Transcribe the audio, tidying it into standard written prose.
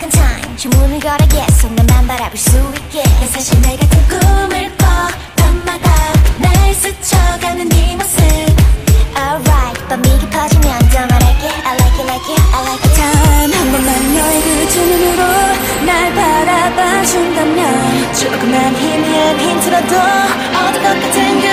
second time 주문을 걸어야겠어 나만 바라볼 수 있게 난 사실 내 같은 꿈을 꿔 밤마다 날 스쳐가는 네 모습 Alright 밤이 깊어지면 더 말할게 I like it like it I like it 단 한 번만 너의 그 두 눈으로 날 바라봐 준다면 조금만 힘이 아닌 힌트라도 얻을 것 같은 그